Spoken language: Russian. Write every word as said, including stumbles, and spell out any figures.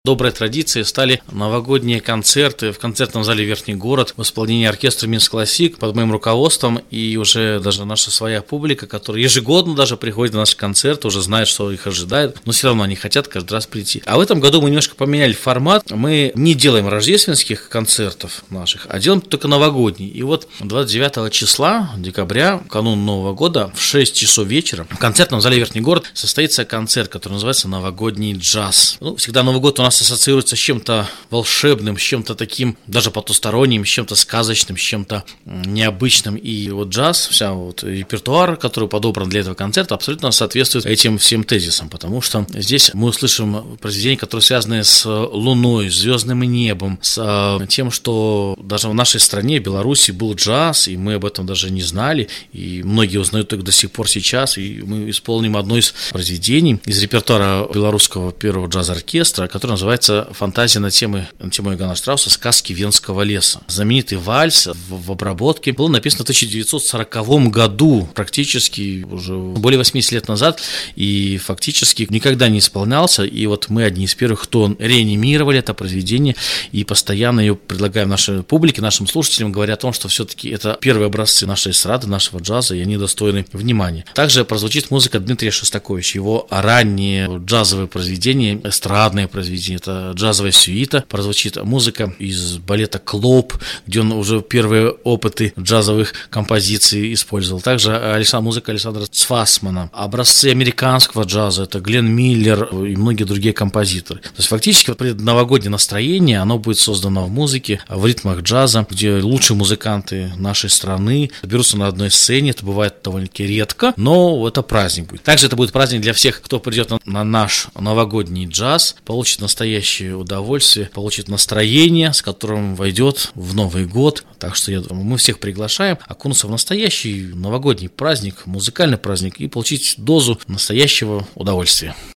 Доброй традицией стали новогодние концерты в концертном зале «Верхний город» в исполнении оркестра «Минск Классик» под моим руководством, и уже даже наша своя публика, которая ежегодно даже приходит на наши концерты, уже знает, что их ожидает, но все равно они хотят каждый раз прийти. А в этом году мы немножко поменяли формат, мы не делаем рождественских концертов наших, а делаем только новогодний. И вот двадцать девятого числа декабря, канун Нового года, в шесть часов вечера в концертном зале «Верхний город» состоится концерт, который называется «Новогодний джаз». Ну, всегда Новый год у нас ассоциируется с чем-то волшебным, с чем-то таким даже потусторонним, с чем-то сказочным, с чем-то необычным. И вот джаз, вся вот репертуар, который подобран для этого концерта, абсолютно соответствует этим всем тезисам, потому что здесь мы услышим произведения, которые связаны с Луной, с звездным небом, с тем, что даже в нашей стране, Беларуси, был джаз, и мы об этом даже не знали, и многие узнают только до сих пор сейчас, и мы исполним одно из произведений из репертуара белорусского первого джаз-оркестра, которое называется «Фантазия на тему, на тему Иоганна Штрауса «Сказки Венского леса». Знаменитый вальс в, в обработке был написан в тысяча девятьсот сороковом году, практически уже более восемьдесят лет назад, и фактически никогда не исполнялся. И вот мы одни из первых, кто реанимировали это произведение, и постоянно ее предлагаем нашей публике, нашим слушателям, говоря о том, что все-таки это первые образцы нашей эстрады, нашего джаза, и они достойны внимания. Также прозвучит музыка Дмитрия Шостаковича, его ранние джазовые произведения, эстрадные произведения. Это джазовая сюита, прозвучит музыка из балета «Клоп», где он уже первые опыты джазовых композиций использовал. Также Александр, музыка Александра Цфасмана. Образцы американского джаза, это Глен Миллер и многие другие композиторы. То есть фактически вот новогоднее настроение, оно будет создано в музыке, в ритмах джаза, где лучшие музыканты нашей страны соберутся на одной сцене. Это бывает довольно-таки редко, но это праздник будет. Также это будет праздник для всех, кто придет на, на наш новогодний джаз, получит настоящее настоящее удовольствие, получит настроение, с которым войдет в Новый год. Так что я думаю, мы всех приглашаем окунуться в настоящий новогодний праздник, музыкальный праздник и получить дозу настоящего удовольствия.